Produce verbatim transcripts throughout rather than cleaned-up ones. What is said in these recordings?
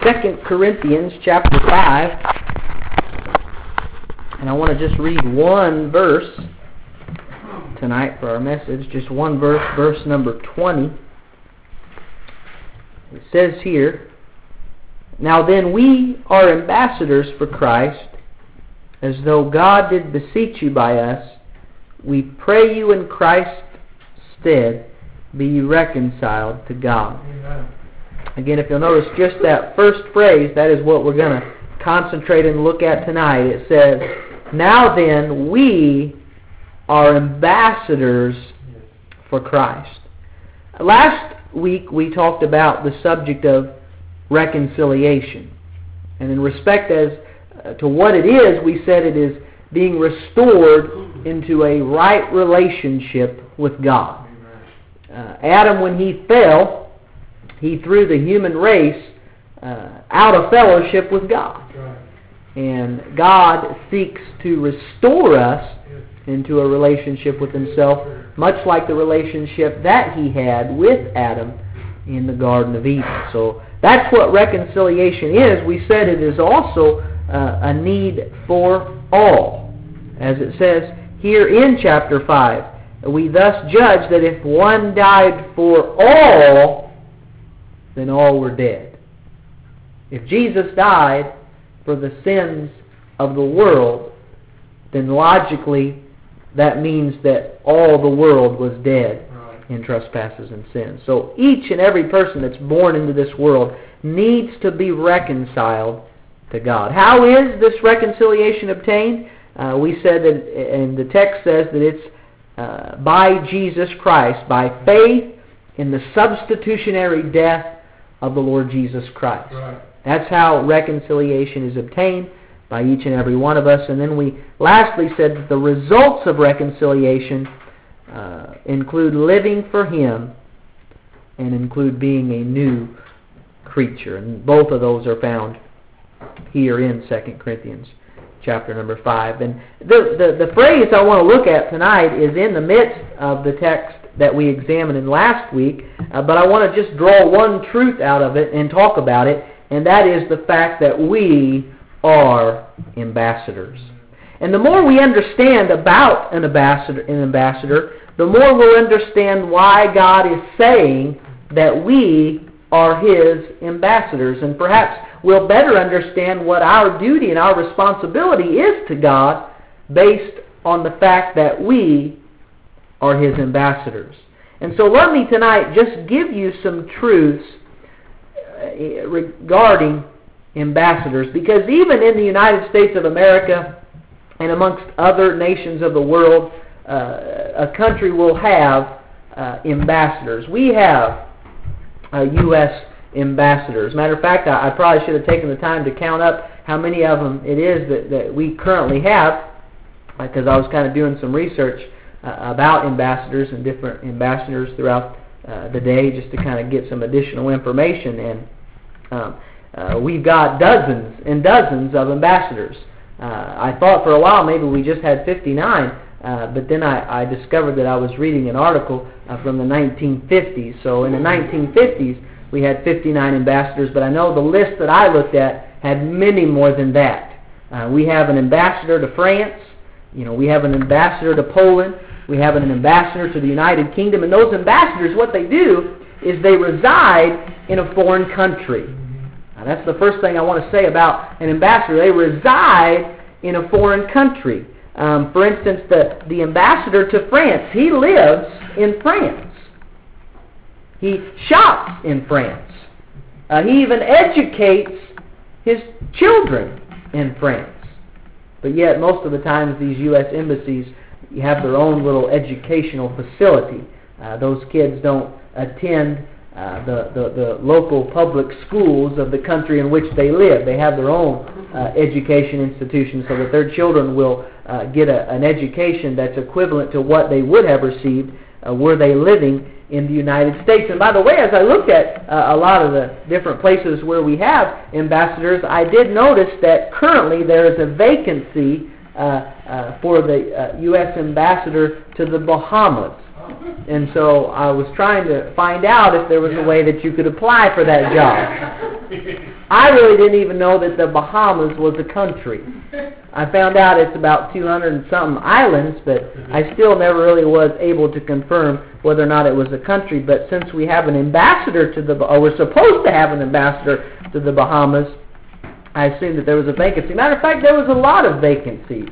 Second Corinthians chapter five. And I want to just read one verse tonight for our message. Just one verse, verse number twenty. It says here, "Now then we are ambassadors for Christ, as though God did beseech you by us. We pray you in Christ's stead, be ye reconciled to God." Amen. Again, if you'll notice just that first phrase, that is what we're going to concentrate and look at tonight. It says, "Now then, we are ambassadors for Christ." Last week we talked about the subject of reconciliation. And in respect as uh, to what it is, we said it is being restored into a right relationship with God. Uh, Adam, when he fell, he threw the human race uh, out of fellowship with God. And God seeks to restore us into a relationship with Himself, much like the relationship that He had with Adam in the Garden of Eden. So that's what reconciliation is. We said it is also uh, a need for all. As it says here in chapter five, "We thus judge that if one died for all, then all were dead." If Jesus died for the sins of the world, then logically that means that all the world was dead in trespasses and sins. So each and every person that's born into this world needs to be reconciled to God. How is this reconciliation obtained? Uh, we said that, and the text says that it's uh, by Jesus Christ, by faith in the substitutionary death of the Lord Jesus Christ. Right. That's how reconciliation is obtained by each and every one of us. And then we lastly said that the results of reconciliation uh, include living for Him and include being a new creature. And both of those are found here in Second Corinthians chapter number five. And the, the, the phrase I want to look at tonight is in the midst of the text that we examined in last week, uh, but I want to just draw one truth out of it and talk about it, and that is the fact that we are ambassadors. And the more we understand about an ambassador, an ambassador, the more we'll understand why God is saying that we are His ambassadors, and perhaps we'll better understand what our duty and our responsibility is to God based on the fact that we are His ambassadors. And so let me tonight just give you some truths regarding ambassadors, because even in the United States of America and amongst other nations of the world, uh, a country will have uh, ambassadors. We have uh, U S ambassadors. Matter of fact, I, I probably should have taken the time to count up how many of them it is that, that we currently have, because I was kind of doing some research Uh, about ambassadors and different ambassadors throughout uh, the day, just to kind of get some additional information. And um, uh, we've got dozens and dozens of ambassadors. Uh, I thought for a while maybe we just had fifty-nine, uh, but then I, I discovered that I was reading an article uh, from the nineteen fifties. So in the nineteen fifties we had fifty-nine ambassadors, but I know the list that I looked at had many more than that. Uh, we have an ambassador to France. You know, we have an ambassador to Poland. We have an ambassador to the United Kingdom. And those ambassadors, what they do is they reside in a foreign country. Now, that's the first thing I want to say about an ambassador. They reside in a foreign country. Um, for instance, the, the ambassador to France, he lives in France. He shops in France. Uh, he even educates his children in France. But yet, most of the times, these U S embassies have their own little educational facility. Uh, those kids don't attend uh, the, the, the local public schools of the country in which they live. They have their own uh, education institution so that their children will uh, get a, an education that's equivalent to what they would have received uh, were they living in the United States. And by the way, as I looked at uh, a lot of the different places where we have ambassadors, I did notice that currently there is a vacancy uh, uh, for the uh, U S ambassador to the Bahamas. And so I was trying to find out if there was a way that you could apply for that job. I really didn't even know that the Bahamas was a country. I found out it's about two hundred and something islands, but I still never really was able to confirm whether or not it was a country. But since we have an ambassador to the, or we're supposed to have an ambassador to the Bahamas, I assumed that there was a vacancy. Matter of fact, there was a lot of vacancies,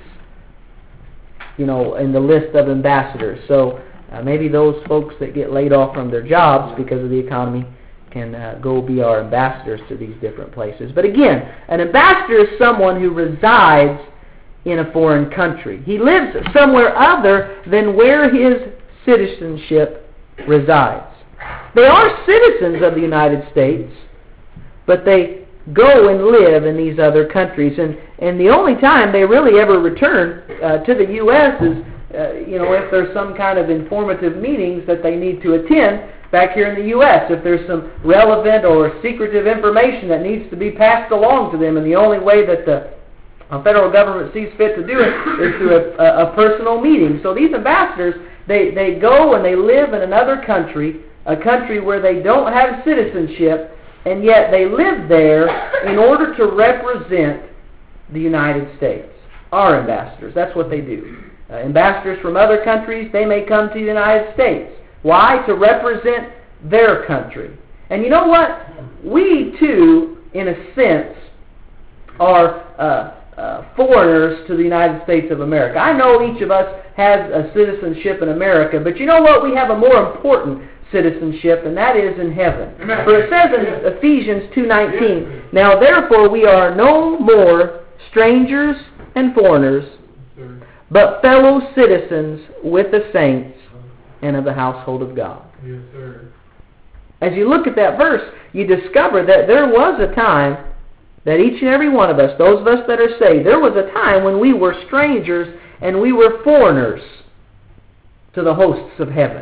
you know, in the list of ambassadors. So uh, maybe those folks that get laid off from their jobs because of the economy can uh, go be our ambassadors to these different places. But again, an ambassador is someone who resides in a foreign country. He lives somewhere other than where his citizenship resides. They are citizens of the United States, but they go and live in these other countries. And, and the only time they really ever return uh, to the U S is uh, you know, if there's some kind of informative meetings that they need to attend back here in the U S, if there's some relevant or secretive information that needs to be passed along to them, and the only way that the uh, federal government sees fit to do it is through a, a, a personal meeting. So these ambassadors, they, they go and they live in another country, a country where they don't have citizenship, and yet they live there in order to represent the United States. Our ambassadors, that's what they do. Uh, ambassadors from other countries, they may come to the United States. Why? To represent their country. And you know what? We too, in a sense, are uh, uh, foreigners to the United States of America. I know each of us has a citizenship in America, but you know what? We have a more important citizenship, and that is in heaven. Amen. For it says in Ephesians two nineteen, "Now therefore we are no more strangers and foreigners, but fellow citizens with the saints and of the household of God." Yes, sir. As you look at that verse, you discover that there was a time that each and every one of us, those of us that are saved, there was a time when we were strangers and we were foreigners to the hosts of heaven.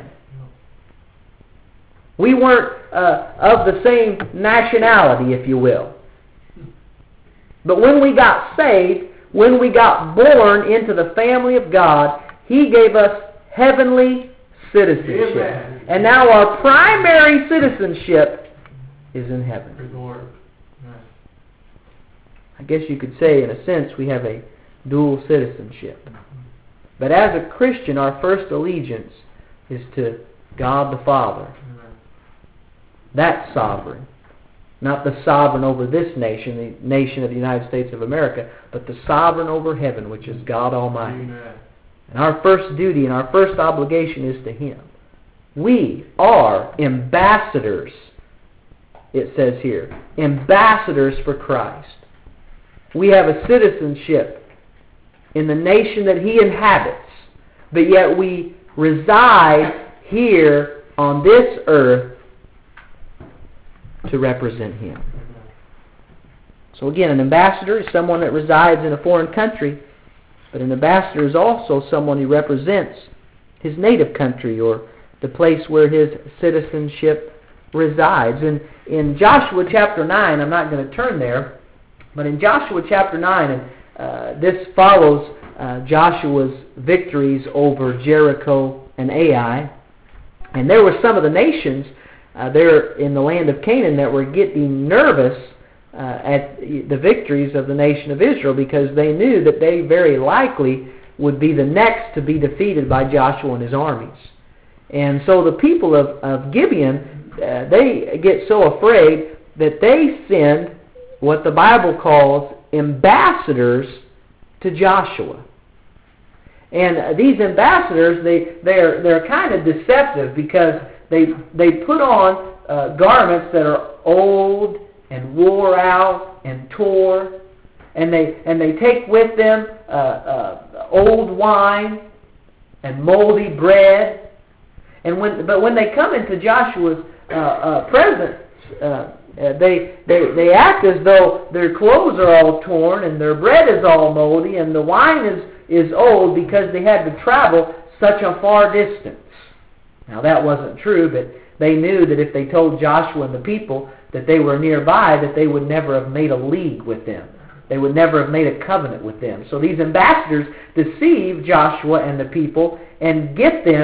We weren't uh, of the same nationality, if you will. But when we got saved, when we got born into the family of God, He gave us heavenly citizenship. Amen. And now our primary citizenship is in heaven. I guess you could say, in a sense, we have a dual citizenship. But as a Christian, our first allegiance is to God the Father. That's sovereign. Not the sovereign over this nation, the nation of the United States of America, but the sovereign over heaven, which is God Almighty. Amen. And our first duty and our first obligation is to Him. We are ambassadors, it says here. Ambassadors for Christ. We have a citizenship in the nation that He inhabits, but yet we reside here on this earth to represent Him. So again, an ambassador is someone that resides in a foreign country, but an ambassador is also someone who represents his native country or the place where his citizenship resides. And in Joshua chapter nine, I'm not going to turn there, but in Joshua chapter nine, and uh, this follows uh, Joshua's victories over Jericho and Ai, and there were some of the nations Uh, there in the land of Canaan that were getting nervous uh, at the victories of the nation of Israel, because they knew that they very likely would be the next to be defeated by Joshua and his armies. And so the people of, of Gibeon, uh, they get so afraid that they send what the Bible calls ambassadors to Joshua. And uh, these ambassadors, they, they're, they're kind of deceptive, because They they put on uh, garments that are old and wore out and tore, and they and they take with them uh, uh, old wine and moldy bread. And when but when they come into Joshua's uh, uh, presence, uh, they they they act as though their clothes are all torn and their bread is all moldy and the wine is is old, because they had to travel such a far distance. Now that wasn't true, but they knew that if they told Joshua and the people that they were nearby, that they would never have made a league with them. They would never have made a covenant with them. So these ambassadors deceive Joshua and the people and get them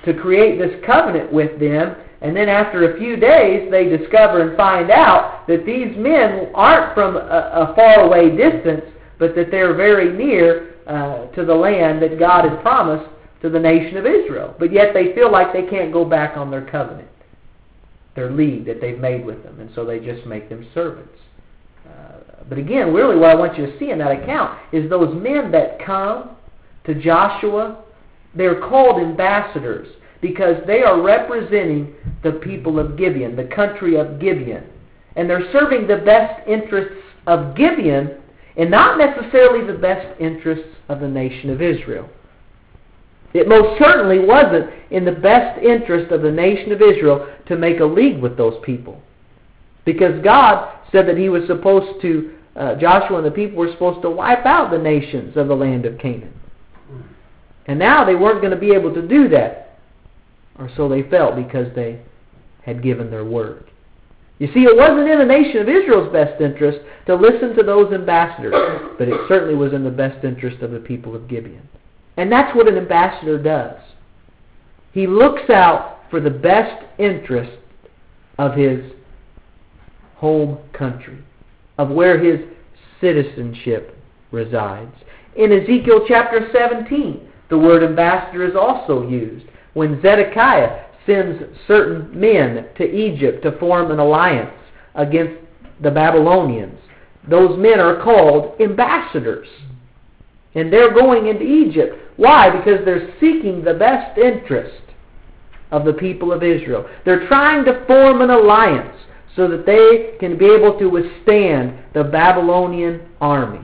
to create this covenant with them, and then after a few days they discover and find out that these men aren't from a, a faraway distance, but that they're very near uh, to the land that God has promised to the nation of Israel. But yet they feel like they can't go back on their covenant, their league that they've made with them, and so they just make them servants. Uh, but again, really what I want you to see in that account is those men that come to Joshua, they're called ambassadors because they are representing the people of Gibeon, the country of Gibeon. And they're serving the best interests of Gibeon and not necessarily the best interests of the nation of Israel. It most certainly wasn't in the best interest of the nation of Israel to make a league with those people. Because God said that He was supposed to, uh, Joshua and the people were supposed to wipe out the nations of the land of Canaan. And now they weren't going to be able to do that. Or so they felt, because they had given their word. You see, it wasn't in the nation of Israel's best interest to listen to those ambassadors, but it certainly was in the best interest of the people of Gibeon. And that's what an ambassador does. He looks out for the best interest of his home country, of where his citizenship resides. In Ezekiel chapter seventeen, the word ambassador is also used when Zedekiah sends certain men to Egypt to form an alliance against the Babylonians. Those men are called ambassadors. And they're going into Egypt. Why? Because they're seeking the best interest of the people of Israel. They're trying to form an alliance so that they can be able to withstand the Babylonian army.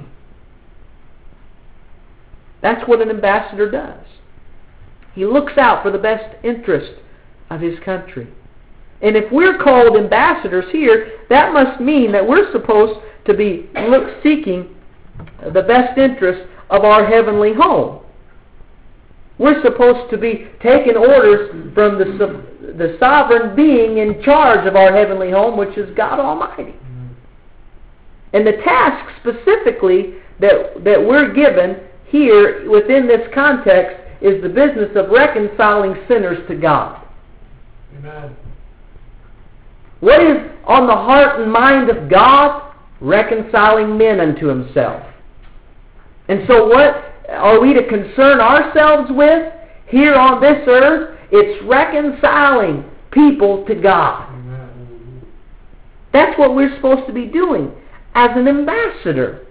That's what an ambassador does. He looks out for the best interest of his country. And if we're called ambassadors here, that must mean that we're supposed to be look seeking the best interest of our heavenly home. We're supposed to be taking orders from the, the sovereign being in charge of our heavenly home, which is God Almighty. And the task specifically that, that we're given here within this context is the business of reconciling sinners to God. Amen. What is on the heart and mind of God? Reconciling men unto Himself. And so what are we to concern ourselves with here on this earth? It's reconciling people to God. Amen. That's what we're supposed to be doing as an ambassador.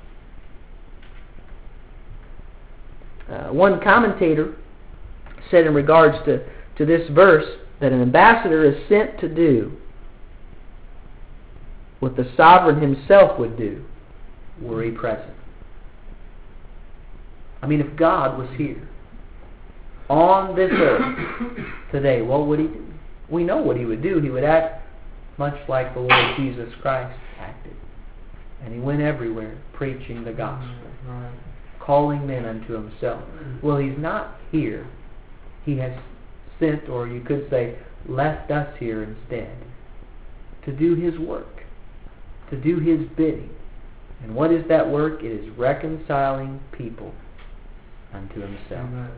Uh, one commentator said in regards to, to this verse that an ambassador is sent to do what the sovereign himself would do were he present. I mean, if God was here on this earth today, what would He do? We know what He would do. He would act much like the Lord Jesus Christ acted. And He went everywhere preaching the gospel, Right. calling men unto Himself. Well, He's not here. He has sent, or you could say, left us here instead to do His work, to do His bidding. And what is that work? It is reconciling people unto Himself. Amen.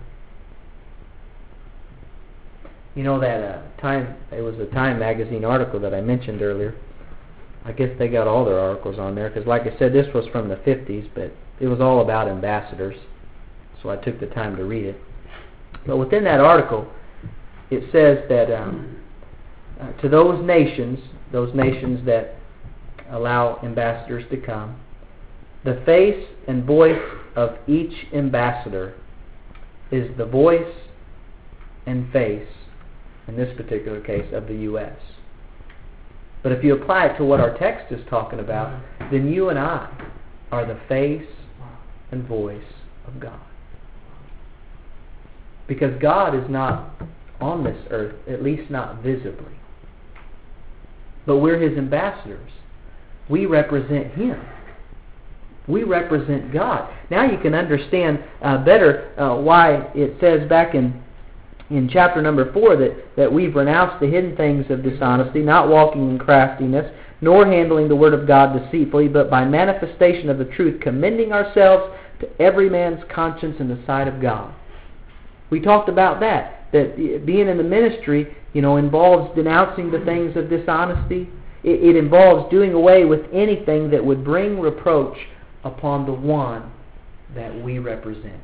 You know that uh, time, it was a Time magazine article that I mentioned earlier. I guess they got all their articles on there, because like I said, this was from the fifties, but it was all about ambassadors, so I took the time to read it. But within that article, it says that um, uh, to those nations, those nations that allow ambassadors to come, the face and voice of each ambassador is the voice and face, in this particular case, of the U S But if you apply it to what our text is talking about, then you and I are the face and voice of God. Because God is not on this earth, at least not visibly. But we're His ambassadors. We represent Him. We represent God. Now you can understand uh, better uh, why it says back in in chapter number four that, that we've renounced the hidden things of dishonesty, not walking in craftiness, nor handling the word of God deceitfully, but by manifestation of the truth, commending ourselves to every man's conscience in the sight of God. We talked about that. that being in the ministry, you know, involves denouncing the things of dishonesty. It, it involves doing away with anything that would bring reproach upon the one that we represent.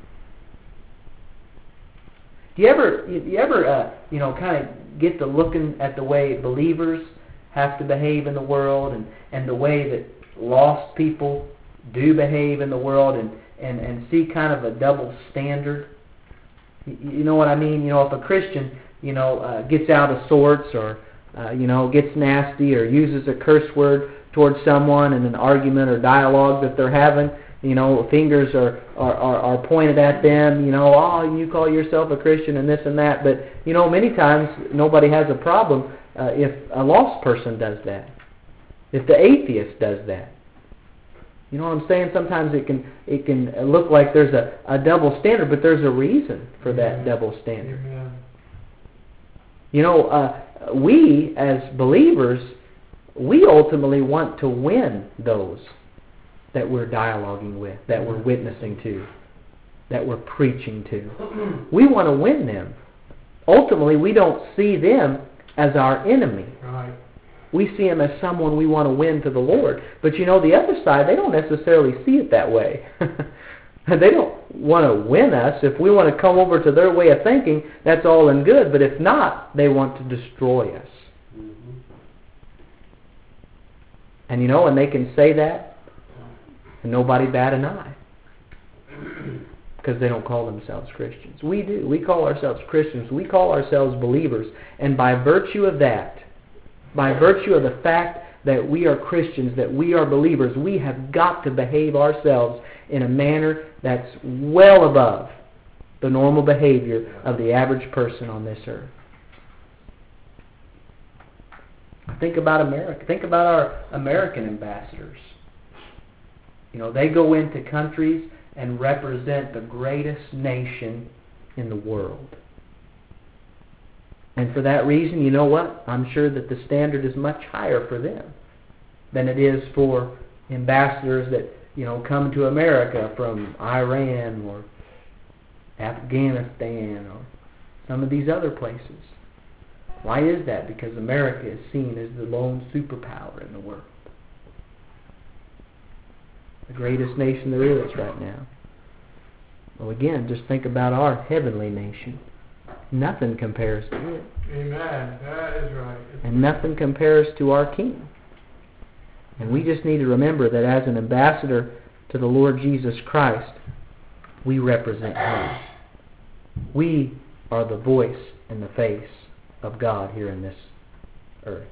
Do you ever, you, you ever, uh, you know, kind of get to looking at the way believers have to behave in the world, and, and the way that lost people do behave in the world, and, and, and see kind of a double standard? You, you know what I mean? You know, if a Christian, you know, uh, gets out of sorts, or uh, you know, gets nasty, or uses a curse word towards someone in an argument or dialogue that they're having, you know, fingers are, are, are, are pointed at them, you know, oh, you call yourself a Christian and this and that. But, you know, many times nobody has a problem uh, if a lost person does that, if the atheist does that. You know what I'm saying? Sometimes it can it can look like there's a, a double standard, but there's a reason for that Amen. double standard. Amen. You know, uh, we as believers, we ultimately want to win those that we're dialoguing with, that we're witnessing to, that we're preaching to. We want to win them. Ultimately, we don't see them as our enemy. Right. We see them as someone we want to win to the Lord. But you know, the other side, they don't necessarily see it that way. They don't want to win us. If we want to come over to their way of thinking, that's all and good. But if not, they want to destroy us. Mm-hmm. And you know, and they can say that, and nobody bat an eye, because they don't call themselves Christians. We do. We call ourselves Christians. We call ourselves believers. And by virtue of that, by virtue of the fact that we are Christians, that we are believers, we have got to behave ourselves in a manner that's well above the normal behavior of the average person on this earth. Think about America. Think about our American ambassadors. You know, they go into countries and represent the greatest nation in the world. And for that reason, you know what? I'm sure that the standard is much higher for them than it is for ambassadors that, you know, come to America from Iran or Afghanistan or some of these other places. Why is that? Because America is seen as the lone superpower in the world. The greatest nation there is right now. Well, again, just think about our heavenly nation. Nothing compares to it. Amen. That is right. And nothing compares to our King. And we just need to remember that as an ambassador to the Lord Jesus Christ, we represent Him. We are the voice and the face of God here in this earth.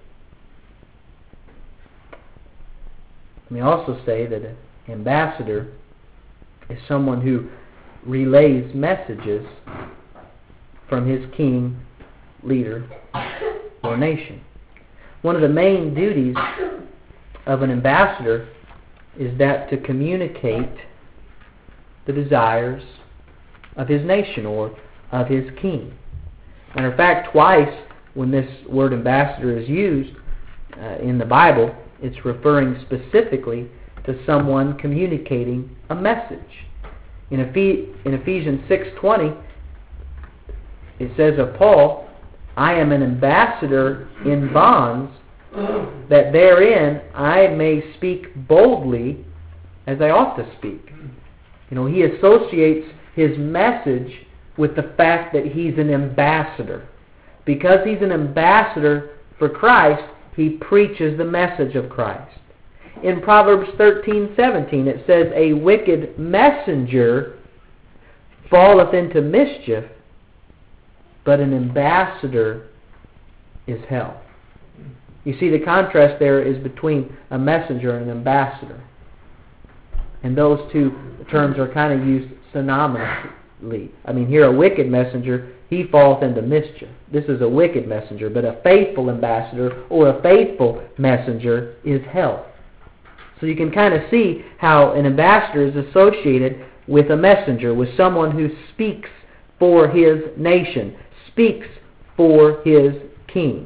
Let me also say that an ambassador is someone who relays messages from his king, leader, or nation. One of the main duties of an ambassador is that to communicate the desires of his nation or of his king. Matter of fact, twice when this word ambassador is used uh, in the Bible, it's referring specifically to someone communicating a message. In, Ephes- in Ephesians six twenty, it says of Paul, I am an ambassador in bonds, that therein I may speak boldly as I ought to speak. You know, he associates his message with the fact that he's an ambassador. Because he's an ambassador for Christ, he preaches the message of Christ. In Proverbs thirteen seventeen, it says, a wicked messenger falleth into mischief, but an ambassador is health. You see, the contrast there is between a messenger and an ambassador. And those two terms are kind of used synonymously. I mean, here a wicked messenger, he falleth into mischief. This is a wicked messenger, but a faithful ambassador or a faithful messenger is health. So you can kind of see how an ambassador is associated with a messenger, with someone who speaks for his nation, speaks for his king.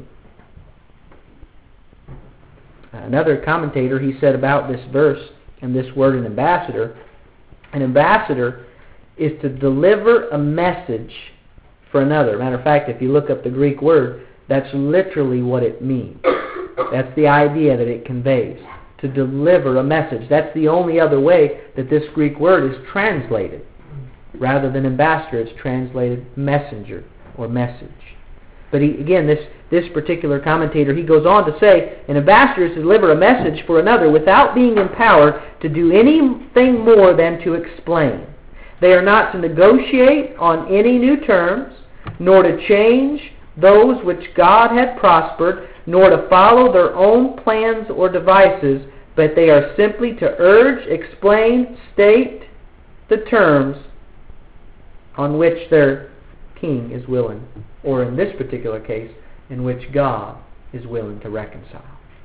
Another commentator, he said about this verse and this word, an ambassador, an ambassador is to deliver a message for another. Matter of fact, if you look up the Greek word, that's literally what it means. That's the idea that it conveys, to deliver a message. That's the only other way that this Greek word is translated. Rather than ambassador, it's translated messenger or message. But he, again, this, this particular commentator, he goes on to say, an ambassador is to deliver a message for another without being empowered to do anything more than to explain. They are not to negotiate on any new terms, nor to change those which God had prospered, nor to follow their own plans or devices, but they are simply to urge, explain, state the terms on which their king is willing, or in this particular case, in which God is willing to reconcile.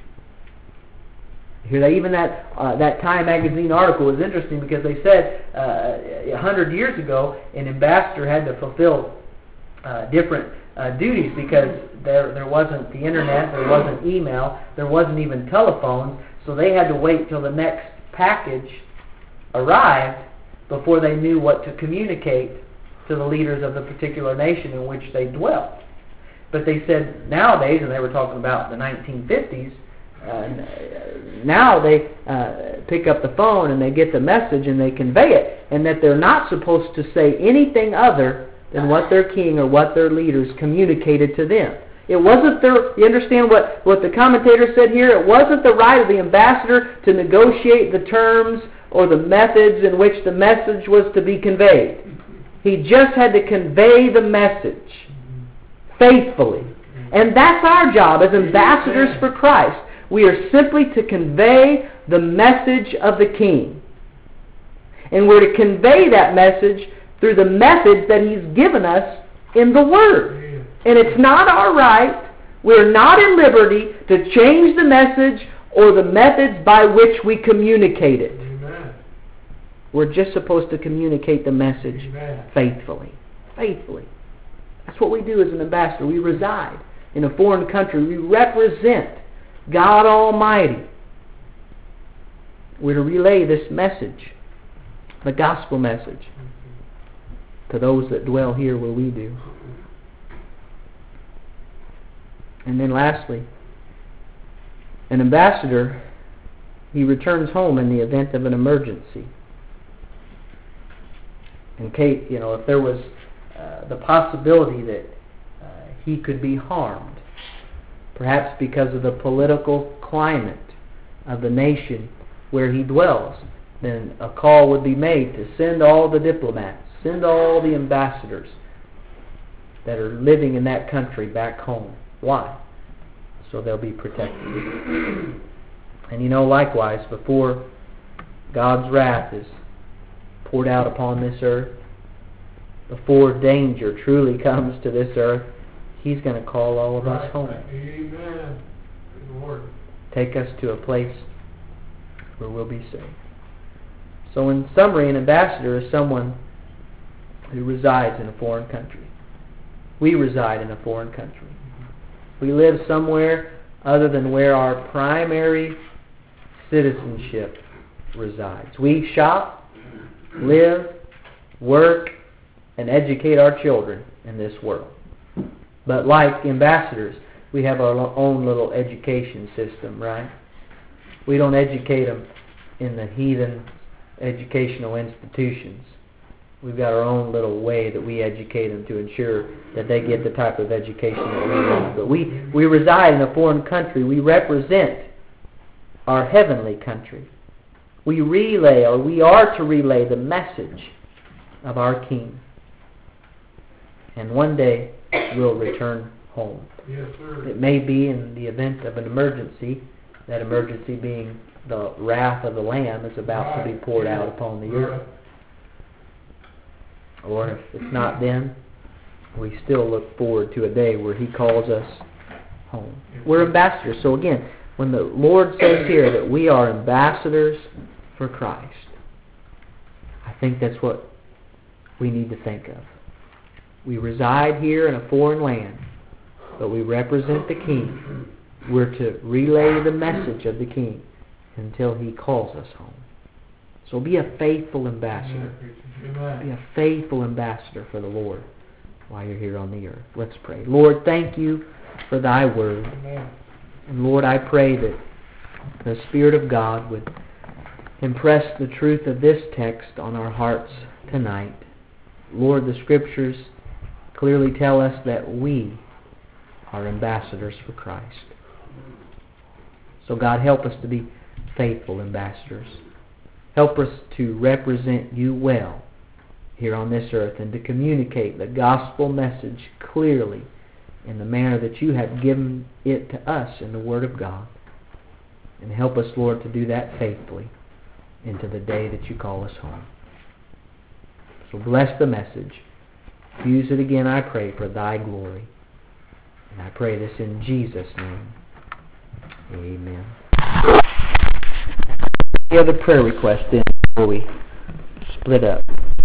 Hear that? Even that uh, that Time magazine article is interesting because they said uh, a hundred years ago an ambassador had to fulfill uh, different uh, duties because there there wasn't the internet, there wasn't email, there wasn't even telephones, so they had to wait till the next package arrived before they knew what to communicate to the leaders of the particular nation in which they dwelt. But they said nowadays, and they were talking about the nineteen fifties, uh, now they uh, pick up the phone and they get the message and they convey it, and that they're not supposed to say anything other than what their king or what their leaders communicated to them. It wasn't their, you understand what, what the commentator said here? It wasn't the right of the ambassador to negotiate the terms or the methods in which the message was to be conveyed. He just had to convey the message faithfully. And that's our job as ambassadors for Christ. We are simply to convey the message of the King. And we're to convey that message through the methods that He's given us in the Word. And it's not our right, we're not in liberty to change the message or the methods by which we communicate it. We're just supposed to communicate the message Amen. faithfully. Faithfully. That's what we do as an ambassador. We reside in a foreign country. We represent God Almighty. We're to relay this message, the gospel message, to those that dwell here where we do. And then lastly, an ambassador, he returns home in the event of an emergency. In case, you know, if there was uh, the possibility that uh, he could be harmed, perhaps because of the political climate of the nation where he dwells, then a call would be made to send all the diplomats, send all the ambassadors that are living in that country back home. Why? So they'll be protected. And you know, likewise, before God's wrath is poured out upon this earth, before danger truly comes to this earth, He's going to call all of us home. Amen. Lord. Take us to a place where we'll be safe. So in summary, an ambassador is someone who resides in a foreign country. We reside in a foreign country. We live somewhere other than where our primary citizenship resides. We shop, live, work, and educate our children in this world. But like ambassadors, we have our own little education system, right? We don't educate them in the heathen educational institutions. We've got our own little way that we educate them to ensure that they get the type of education that we want. But we, we reside in a foreign country. We represent our heavenly country. We relay, or we are to relay, the message of our King. And one day we'll return home. Yes, sir. It may be in the event of an emergency, that emergency being the wrath of the Lamb is about right. to be poured out upon the earth. Right. Or if it's not then, we still look forward to a day where He calls us home. We're ambassadors. So again, when the Lord says here that we are ambassadors for Christ, I think that's what we need to think of. We reside here in a foreign land, but we represent the King. We're to relay the message of the King until He calls us home. So be a faithful ambassador. Be a faithful ambassador for the Lord while you're here on the earth. Let's pray. Lord, thank you for thy word. Amen. And Lord, I pray that the Spirit of God would impress the truth of this text on our hearts tonight. Lord, the Scriptures clearly tell us that we are ambassadors for Christ. So God, help us to be faithful ambassadors. Help us to represent you well here on this earth and to communicate the gospel message clearly in the manner that you have given it to us in the Word of God. And help us, Lord, to do that faithfully into the day that you call us home. So bless the message. Use it again, I pray, for thy glory. And I pray this in Jesus' name. Amen. Any other prayer requests then before we split up?